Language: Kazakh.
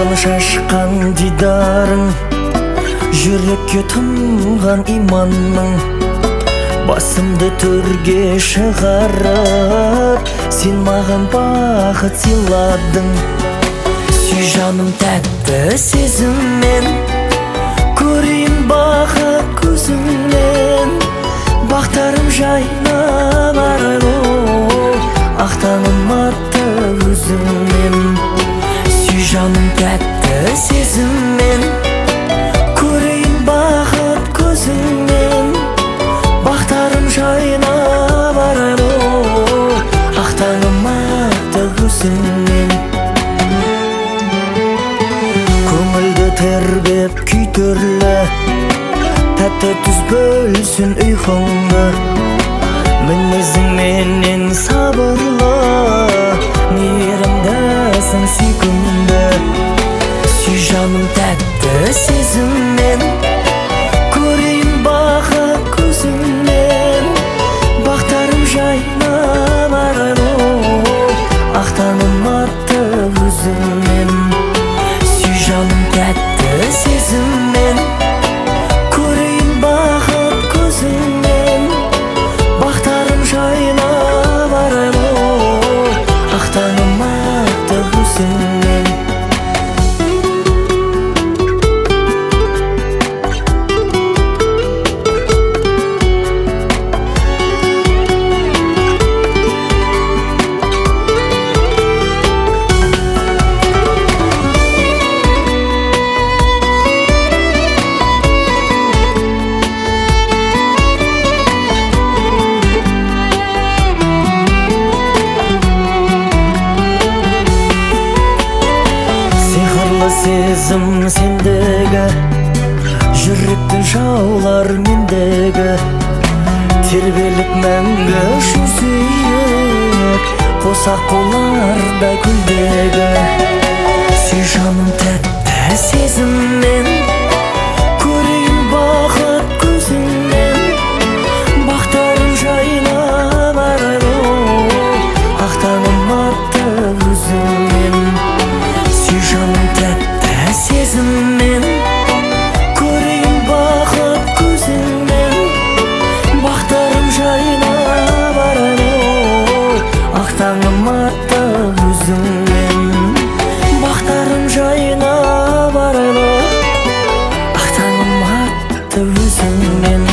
сағыныш шашқан дидарың, жүрекке тұнған иманның, басымды төрге шығарып, сен маған бақыт сыйладың. Сүй жаным тәтті сезіммен, көрейін бақыт көзіңнен, бақтарым жайнап арайлы, ақ таңым атты өзіңнен. Сүй жаным тәтті сезіммен, көрейін бақыт көзіңнен, бақтарым жайнап арайлы, ақ таңым атты өзіңнен. Көңілді тербеп күй түрлі, тәтті түз бөлсін ұйқыңды, мінезіңменен сабырлы, мейірімдісің сүйкімді. Сүй жаным тәтті сезіммен, көрейін бақыт көзіңнен, бақтарым жайнап арайлы, ақ таңым атты өзіңнен. Сүй жаным тәтті сезіммен, көрейін бақыт көзіңнен, бақтарым жайнап арайлы, ақ таңым атты өзіңнен. Сезім сендегі, жүректің жаулар мендегі, тербеліп мәңгі шу сүйек, қосақ қоларда күлдегі. Сүй жаным тәтті сезіммен, көрейін бақыт көзіңнен, бақтарым жайнап арайлы, ақ таңым атты өзіңнен. Сүй жаным тәтті сезіммен, көрейін бақыт көзіңнен, бақтарым жайнап арайлы, ақ таңым атты өзіңнен. Бақтарым жайнап арайлы, ақ таңым атты өзіңнен.